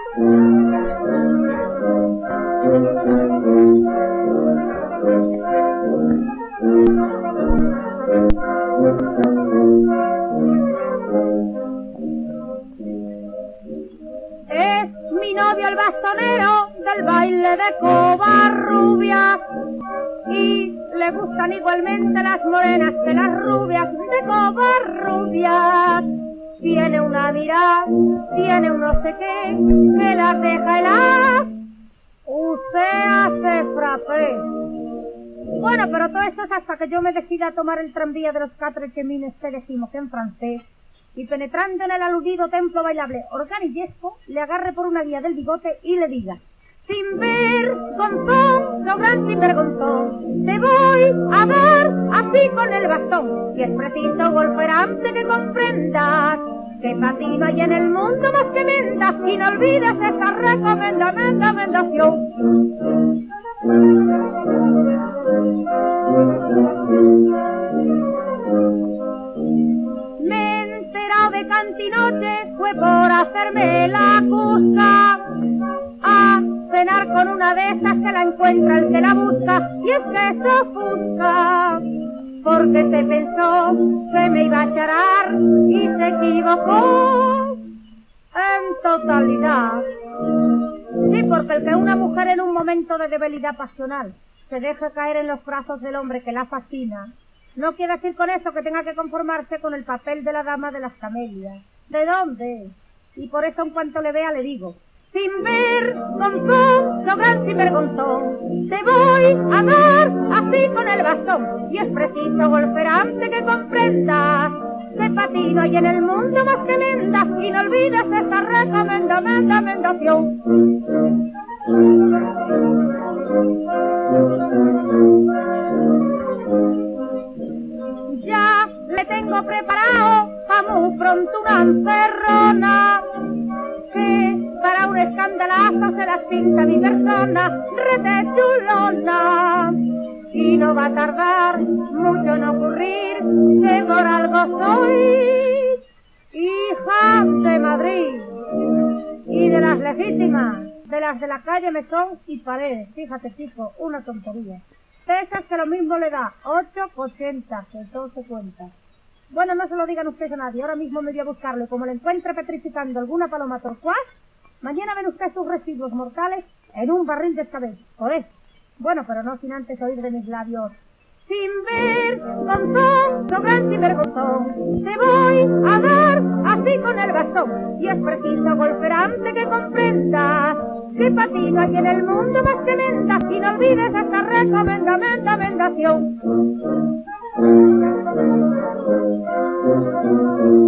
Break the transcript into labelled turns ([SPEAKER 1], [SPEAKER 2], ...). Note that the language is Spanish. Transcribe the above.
[SPEAKER 1] Es mi novio el bastonero del baile de Covarrubias y le gustan igualmente las morenas que las rubias de Covarrubias. Tiene una mirada, tiene un no sé qué, que las deja heladas. Usted hace frappé. Bueno, pero todo eso es hasta que yo me decida a tomar el tranvía de los quatre chemines que decimos en francés, y penetrando en el aludido templo bailable organillesco, le agarre por una guía del bigote y le diga: sin ver, gontón, no gran sinvergonzón, te voy a dar así con el bastón, y es preciso golpear antes que comprendas que para ti no hay en el mundo más que mendas, y no olvides esa recomendación. Me he enterado de cantinoche, fue por hacerme la cusca a cenar con una de esas que la encuentra el que la busca, y es que se ofusca porque se pensó que me iba a charar y se equivocó en totalidad. Sí, porque el que una mujer en un momento de debilidad pasional se deje caer en los brazos del hombre que la fascina, no quiere decir con eso que tenga que conformarse con el papel de la dama de las camelias. ¿De dónde? Y por eso en cuanto le vea le digo: sin ver, gontón, no gran sinvergonzón, te voy a dar así con el bastón, y es preciso golpear antes que comprendas que para ti no hay en el mundo más que mendas, y no olvides esa recomendación. Ya le tengo preparado pa' muy pronto una encerrona, que para un escandalazo se las pinta mi persona, rete chulona. Y no va a tardar mucho en ocurrir que por algo soy hija de Madrid, y de las legítimas, de las de la calle Mesón y Paredes. Fíjate, chico, una tontería. De esas que lo mismo le da 8,80, que todo se cuenta. Bueno, no se lo digan ustedes a nadie, ahora mismo me voy a buscarlo, y como le encuentre petrificando alguna paloma torcuaz, mañana ven ustedes sus residuos mortales en un barril de escabel. Por eso. Bueno, pero no sin antes oír de mis labios: sin ver, gontón, no gran sinvergonzón, te voy a dar así con el bastón, y es preciso golpear antes que comprendas que para ti no hay en el mundo más que mendas, y no olvides esta recomendación.